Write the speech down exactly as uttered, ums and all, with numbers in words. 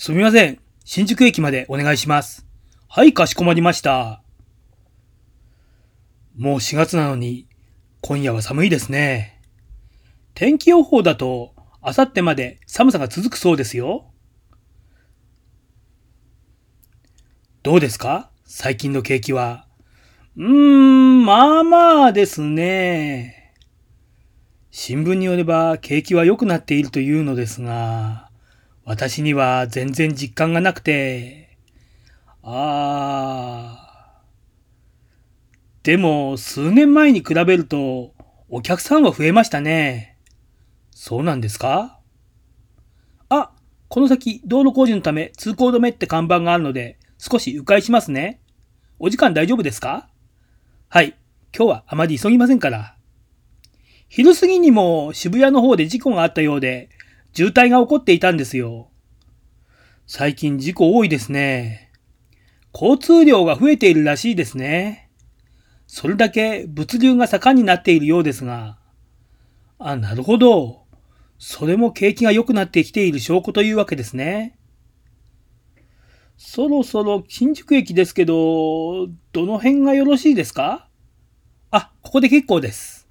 すみません。新宿駅までお願いします。はい、かしこまりました。もうしがつなのに、今夜は寒いですね。天気予報だと、あさってまで寒さが続くそうですよ。どうですか最近の景気は。うーん、まあまあですね。新聞によれば景気は良くなっているというのですが、私には全然実感がなくて、あー。でも、数年前に比べると、お客さんは増えましたね。そうなんですか？あ、この先、道路工事のため通行止めって看板があるので、少し迂回しますね。お時間大丈夫ですか？はい。今日はあまり急ぎませんから。昼過ぎにも渋谷の方で事故があったようで、渋滞が起こっていたんですよ。最近事故多いですね。交通量が増えているらしいですね。それだけ物流が盛んになっているようですが。あ、なるほど。それも景気が良くなってきている証拠というわけですね。そろそろ新宿駅ですけど、どの辺がよろしいですか？あ、ここで結構です。